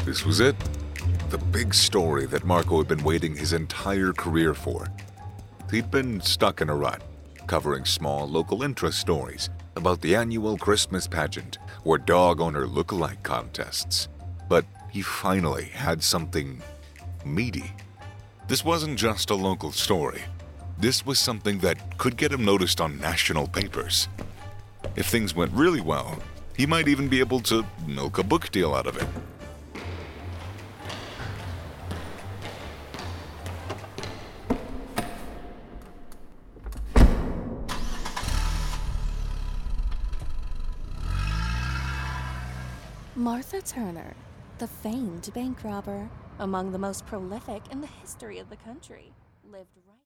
This was it. The big story that Marco had been waiting his entire career for. He'd been stuck in a rut, covering small local interest stories about the annual Christmas pageant or dog owner look-alike contests. But he finally had something meaty. This wasn't just a local story. This was something that could get him noticed on national papers. If things went really well, he might even be able to milk a book deal out of it. Martha Turner, the famed bank robber, among the most prolific in the history of the country, lived right